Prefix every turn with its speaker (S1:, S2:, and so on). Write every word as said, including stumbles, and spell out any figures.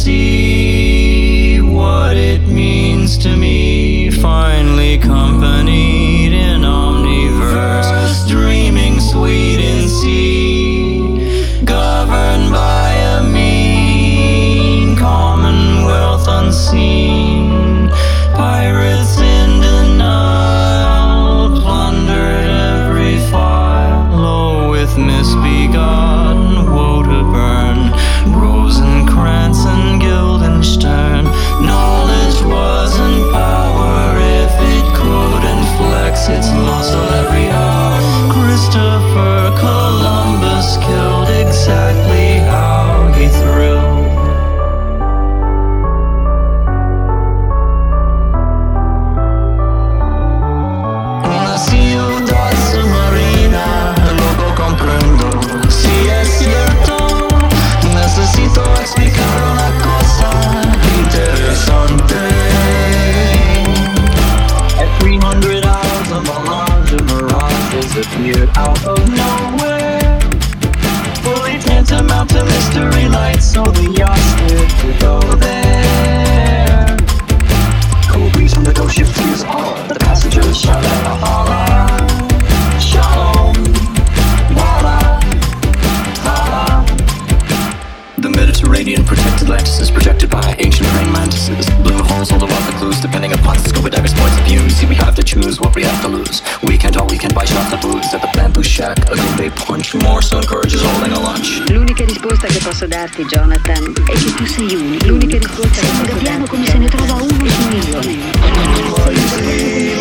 S1: see what it means to me. Finally companied in omniverse, dreaming sweet in sea, governed by a mean commonwealth unseen. Pirates in denial plundered every file, low with misbegotten woe to burn. Rosencrantz and Guildenstern, knowledge wasn't power if it couldn't flex its muscle every hour. Christopher Columbus killed exactly how he thrilled. Ciudad submarina, luego comprendo, si es cierto, necesito explicar una cosa interesante. At three hundred hours, a melange of mirage disappeared out of nowhere, fully tantamount to mystery light, so the yacht steered to go there. Cool breeze from the ghost ship tears on, the passengers shout out Allah, Shalom, Walla, Allah. The Mediterranean protected Atlantis is protected by ancient praying mantises. Blue holes hold a wealth of clues depending upon the scope of diverse points of view. See, we have to choose what we have to lose. Weekend all weekend buy shots of booze at the Bamboo Shack. A gourmet punch, more so encourages holding a lunch.
S2: L'unica risposta che posso darti, Jonathan, è che tu sei unico. L'unica risposta che posso darti come se ne trova uno su un milione.